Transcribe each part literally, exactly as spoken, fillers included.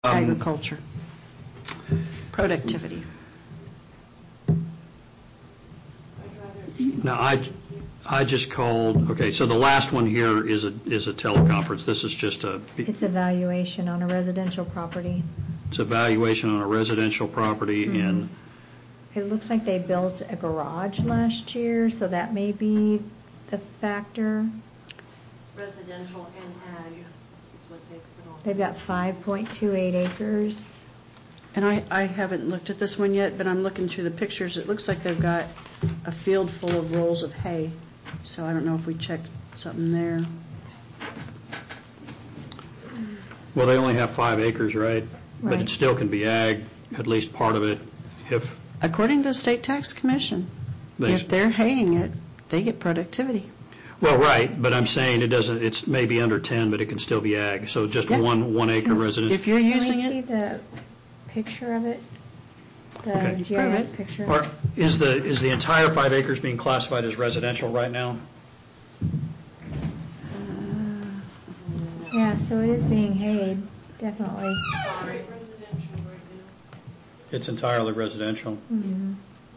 agriculture. Productivity. Now, I, I just called, okay, so the last one here is a, is a teleconference. This is just a... It's a valuation on a residential property. It's a valuation on a residential property Mm-hmm. in... It looks like they built a garage last year, so that may be the factor. Residential and ag is what they put on. They've got five point two eight acres. And I, I haven't looked at this one yet, but I'm looking through the pictures. It looks like they've got a field full of rolls of hay. So I don't know if we checked something there. Well, they only have five acres, right? But Right. it still can be ag, at least part of it, if... According to the State Tax Commission, They- if they're haying it, they get productivity. Well, right, but I'm saying it doesn't, it's maybe under ten, but it can still be ag. So just Yeah. one, one acre residence. If you're using Can we see it, the picture of it? The Okay. G I S Prove it. picture? Or is the, is the entire five acres being classified as residential right now? Yeah, so it is being hayed, definitely. Sorry, residential right now. It's entirely residential? Mhm.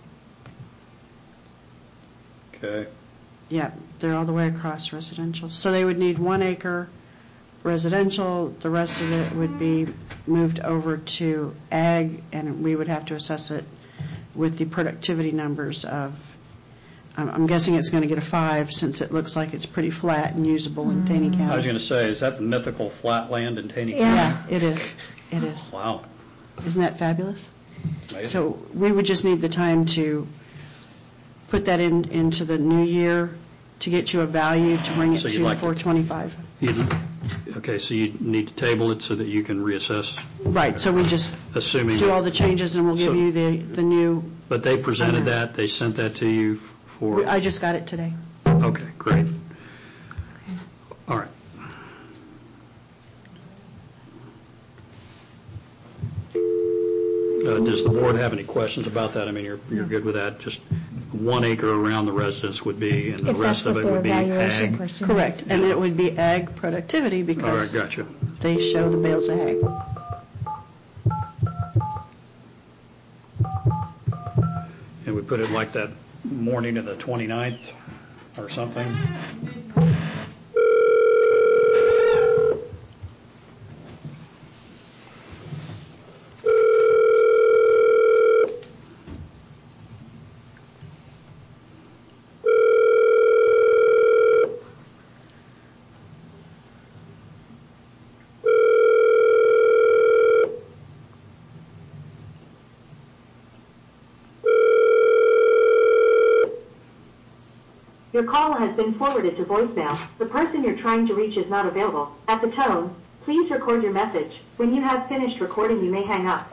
Okay. yeah, they're all the way across residential. So they would need one acre residential, the rest of it would be moved over to ag, and we would have to assess it with the productivity numbers of, I'm I'm guessing it's going to get a five since it looks like it's pretty flat and usable in Taney County. I was going to say, is that the mythical flat land in Taney County? Yeah. Yeah, it is. It is. Wow. Isn't that fabulous? Amazing. So we would just need the time to put that in, into the new year to get you a value to bring it So you'd to like to- four twenty-five. You'd- Okay, so you need to table it so that you can reassess, Right, so we just assuming... do that- all the changes and we'll give So- you the, the new, But they presented that, they sent that to you for... I just got it today. Okay, great. All right. Uh, Does the board have any questions about that? I mean, you're, you're good with that? Just one acre around the residence would be, and the If rest that's of what it their would be valuation ag? person Correct, is. and it would be ag productivity All right, because gotcha. they show the bales of hay. And we put it like that morning of the twenty-ninth or something? Your call has been forwarded to voicemail. The person you're trying to reach is not available. At the tone, please record your message. When you have finished recording, you may hang up.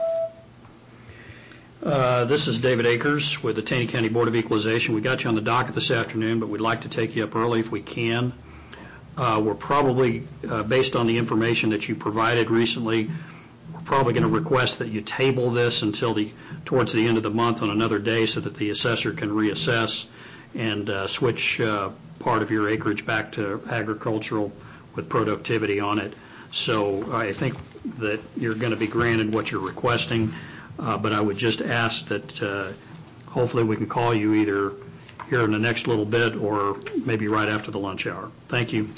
Uh, This is David Akers with the Taney County Board of Equalization. We got you on the docket this afternoon, but we'd like to take you up early if we can. Uh, We're probably, uh, based on the information that you provided recently, we're probably going to request that you table this until the, towards the end of the month on another day so that the assessor can reassess and uh, switch uh, part of your acreage back to agricultural with productivity on it. So I think that you're going to be granted what you're requesting, uh, but I would just ask that uh, hopefully we can call you either here in the next little bit or maybe right after the lunch hour. Thank you.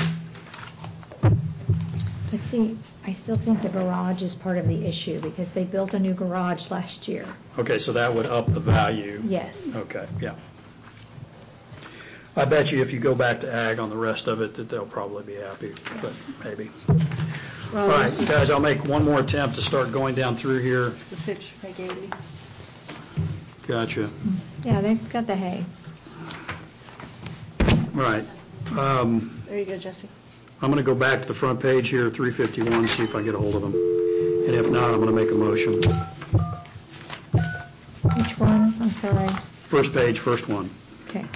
But see, I still think the garage is part of the issue because they built a new garage last year. Okay, so that would up the value. Yes. Okay, yeah. I bet you if you go back to ag on the rest of it, that they'll probably be happy, but maybe. Well, All right, this is guys, I'll make one more attempt to start going down through here. the picture they gave me. Gotcha. Yeah, they've got the hay. All right. Um, There you go, Jesse. I'm going to go back to the front page here, three fifty-one, see if I get a hold of them. And if not, I'm going to make a motion. Which one? I'm sorry. First page, first one. Okay.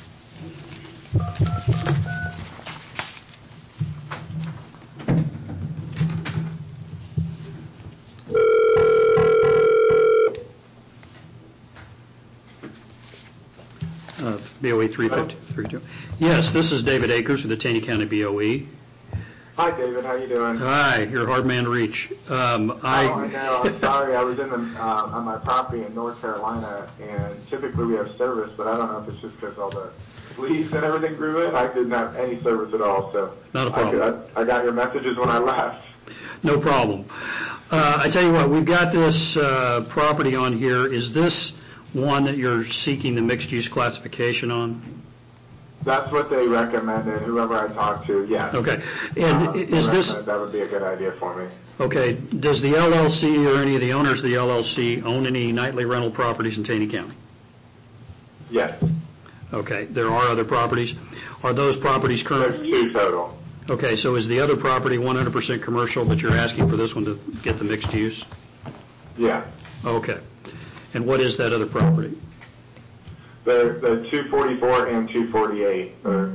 Uh, B O E three fifty-two. Yes, this is David Akers with the Taney County B O E. Hi, David. How you doing? Hi, you're a hard man to reach. Um, I, oh, I know. I'm sorry. I was in the, um, on my property in North Carolina, and typically we have service, but I don't know if it's just because all the leaves and everything grew in. I didn't have any service at all, so Not a problem. I, could, I, I got your messages when I left. No problem. Uh, I tell you what, we've got this uh, property on here. Is this one that you're seeking the mixed-use classification on? That's what they recommended, whoever I talked to, yes. Okay. And Um, is they this, recommended that would be a good idea for me. okay, does the L L C or any of the owners of the L L C own any nightly rental properties in Taney County? Yes. Okay, there are other properties. Are those properties There's current? two total. Okay, so is the other property one hundred percent commercial, but you're asking for this one to get the mixed use? Yeah. Okay. And what is that other property? The, the two forty-four and two forty-eight. Or,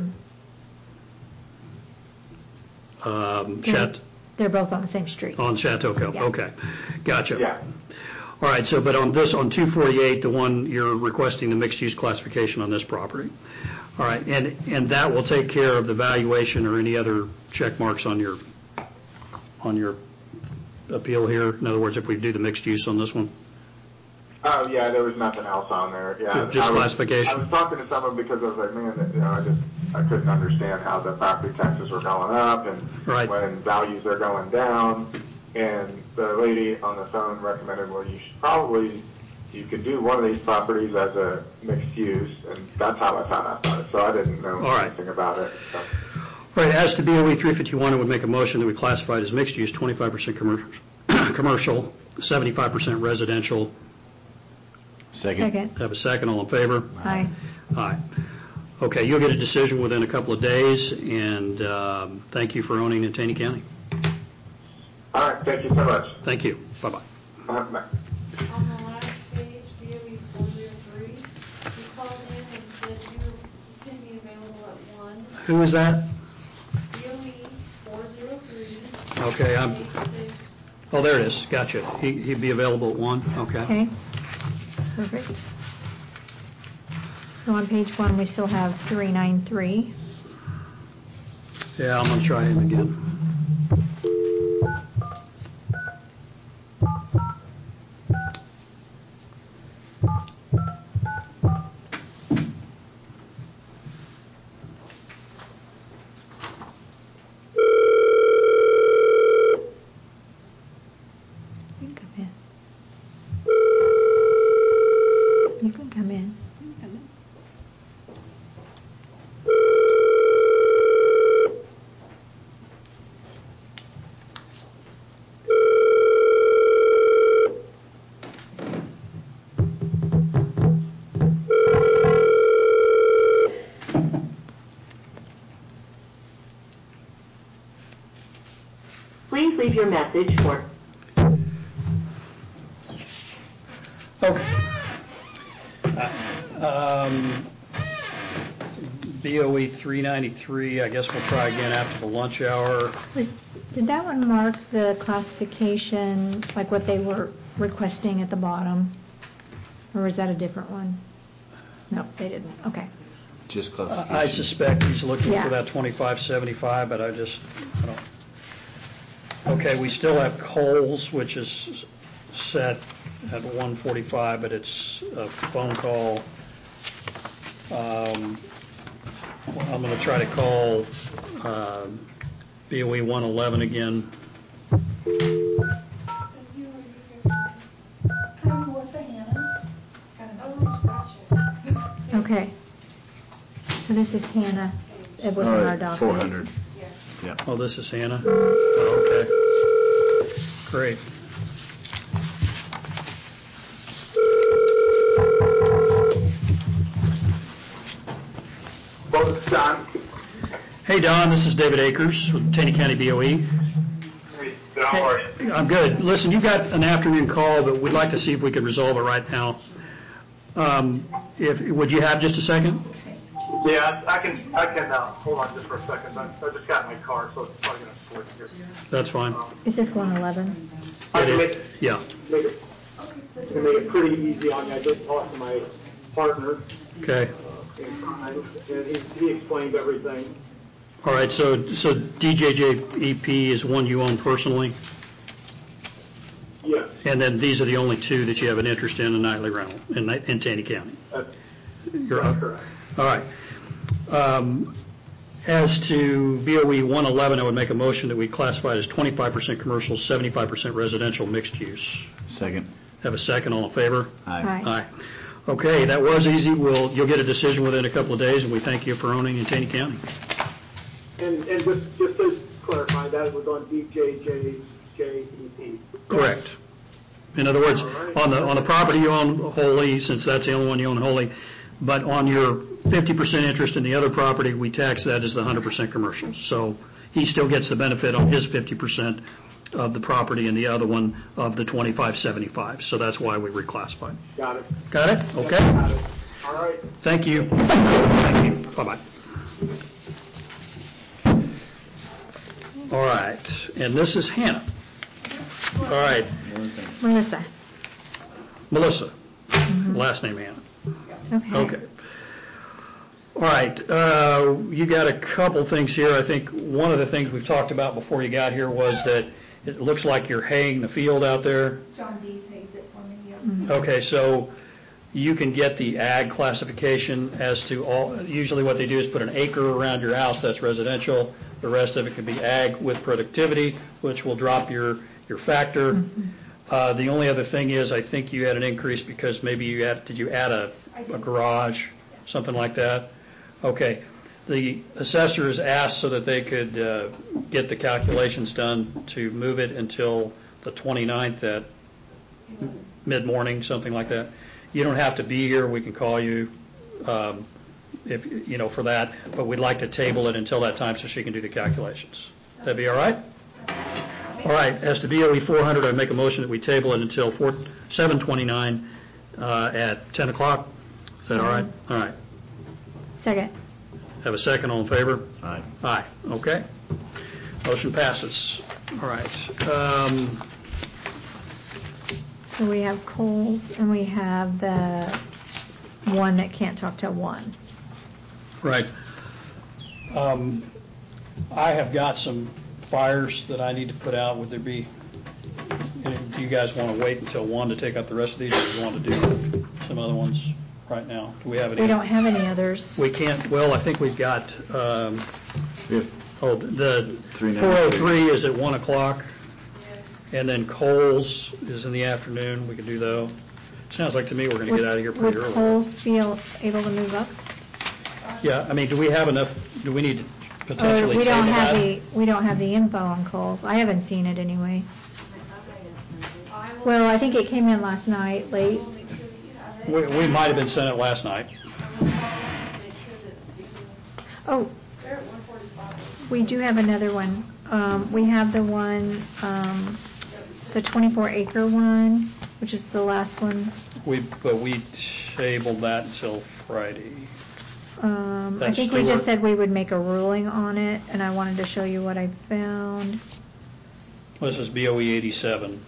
Um, They're- Chat, They're both on the same street. on Chateau Cove, Yeah. okay. Gotcha. yeah. All right, so, but on this, on two forty-eight, the one you're requesting the mixed-use classification on this property. All right, and, and that will take care of the valuation or any other check marks on your, on your appeal here? In other words, if we do the mixed use on this one? Oh, yeah, there was nothing else on there. Yeah, Just I was, classification? I was talking to someone because I was like, man, you know, I just, I couldn't understand how the property taxes were going up and Right. when values are going down. And the lady on the phone recommended, well, you should probably, you could do one of these properties as a mixed use, and that's how I found out about it. So I didn't know All right. anything about it. So. All right, as to B O E three fifty-one, I would make a motion that we classify it as mixed use, twenty-five percent commercial, commercial, seventy-five percent residential. Second. Second. Have a second, all in favor? Aye. Aye. Okay, you'll get a decision within a couple of days, and um, thank you for owning in Taney County. All right, thank you so much. Thank you. Bye-bye. Uh, bye. On the last page, B O E four oh three, you called in and said you you can be available at one. Who is that? B O E four oh three. Okay, I'm, eight six. oh, there it is. Gotcha. He- He'd be available at one? Okay. Okay, perfect. So on page one, we still have three nine three. Yeah, I'm going to try him again. You can come in. You can come in. Please leave your message for Okay. Uh, um, B O E three ninety-three, I guess we'll try again after the lunch hour. Was, did that one mark the classification, like what they were requesting at the bottom? Or was that a different one? No, they didn't. Okay. Just I classification. I suspect he's looking Yeah. for that twenty-five seventy-five, but I just, I don't. Okay, we still have Coles, which is set at one forty-five, but it's a phone call. Um, I'm going to try to call um, B O E one eleven again. Okay. So this is Hannah. It wasn't All our right, docket. four hundred. Yeah. Oh, this is Hannah? Oh, okay. Great. Well, it's Don. Hey, Don, this is David Akers with Taney County B O E. Hey, Don, how are you? I'm good. Listen, you've got an afternoon call, but we'd like to see if we could resolve it right now. Um, If, would you have just a second? Yeah, I can, I can, uh, hold on just for a second. I, I just got in my car, so it's probably gonna switch here. That's fine. Is this one eleven? I It can is- make, Yeah, make it, I can make it pretty easy on you. I did talk to my partner, okay. uh, in time, and he, he explained everything. All right, so, so D J J E P is one you own personally, Yes, and then these are the only two that you have an interest in, in nightly rental in, in Taney County. that's, You're that's correct. All right. Um, As to B O E one eleven, I would make a motion that we classify it as twenty-five percent commercial, seventy-five percent residential mixed use. Second. Have a second, all in favor? Aye. Aye. Aye. Okay, that was easy. We'll, you'll get a decision within a couple of days, and we thank you for owning in Taney County. And, and just, just to clarify, that was on D J J J E P. Correct. In other words, on the, on the property you own wholly, since that's the only one you own wholly, but on your fifty percent interest in the other property, we tax that as the one hundred percent commercial. So he still gets the benefit on his fifty percent of the property and the other one of the twenty-five seventy-five. So that's why we reclassified. Got it. Got it? Okay. Got it. All right. Thank you. Thank you. Bye-bye. All right, and this is Hannah. All right, Melissa. Melissa, last name Hannah. Okay. Okay. All right, uh, you got a couple things here. I think one of the things we've talked about before you got here was that it looks like you're haying the field out there. John Dees hates it for me, yeah. Okay, so you can get the ag classification as to all, usually what they do is put an acre around your house, that's residential. The rest of it could be ag with productivity, which will drop your, your factor. Mm-hmm. Uh, the only other thing is, I think you had an increase because maybe you had, did you add a, a garage, something like that? Okay. The assessor is asked so that they could uh, get the calculations done to move it until the twenty-ninth at mid-morning, something like that. You don't have to be here. We can call you um, if you know for that, but we'd like to table it until that time so she can do the calculations. That'd be all right? All right. As to B O E four hundred, I'd make a motion that we table it until seven twenty-nine uh, at ten o'clock. Is that all right? All right. Second. Have a second. All in favor? Aye. Aye. Okay. Motion passes. All right. Um, So we have Coles and we have the one that can't talk till one. Right. Um, I have got some fires that I need to put out. Would there be, do you guys want to wait until one to take up the rest of these, or do you want to do some other ones right now? Do we have any? We don't have any others. We can't, well, I think we've got, um, We have oh, the three four oh three ninety-three. is at one o'clock, and then Coles is in the afternoon. We could do those. Sounds like to me we're going to get out of here pretty Would early. Coles be able to move up? Yeah, I mean, do we have enough, do we need to Or potentially we table don't have that? the, we don't have the info on Coles. I haven't seen it anyway. I will, Well, I think it came in last night, late. will make sure that you have it. We, we might have been sent it last night. I will call and make sure that you can, Oh, they're at one forty-five. we do have another one. Um, we have the one, um, the twenty-four acre one, which is the last one. We, but we tabled that until Friday. Um, I That's think we Stewart. just said we would make a ruling on it, and I wanted to show you what I found. This is B O E eighty-seven.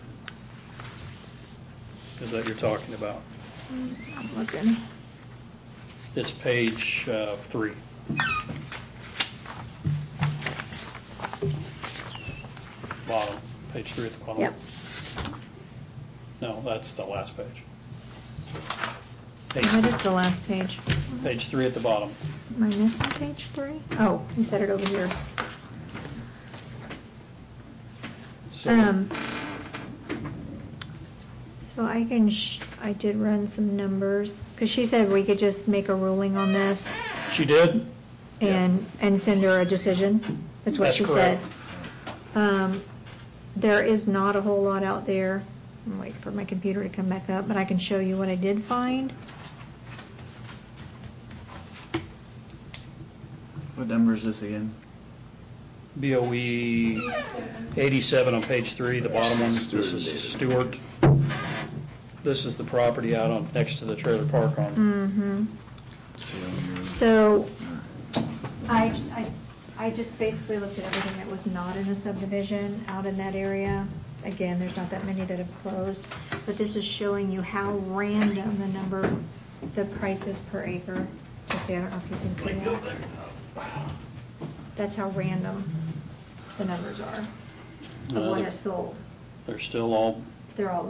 Is that you're talking about? I'm looking. It's page uh, three. Bottom, page three at the bottom. Yep. No, that's the last page. Page, That is the last page. page three at the bottom. Am I missing page three? Oh, you said it over here. So, Um, so I can, sh- I did run some numbers, because she said we could just make a ruling on this she did? and, and send her a decision. That's what That's she correct. said. Um, there is not a whole lot out there. I'm waiting for my computer to come back up, but I can show you what I did find. What number is this again? B O E eighty-seven on page three, the bottom one. This is Stewart. This is the property out on, next to the trailer park on. Mm-hmm. So, So, I, I, I just basically looked at everything that was not in a subdivision out in that area. Again, there's not that many that have closed, but this is showing you how random the number, the prices per acre. Let's see, I don't know if you can see that. That's how random the numbers are of Well, what they're- has sold. They're still all They're all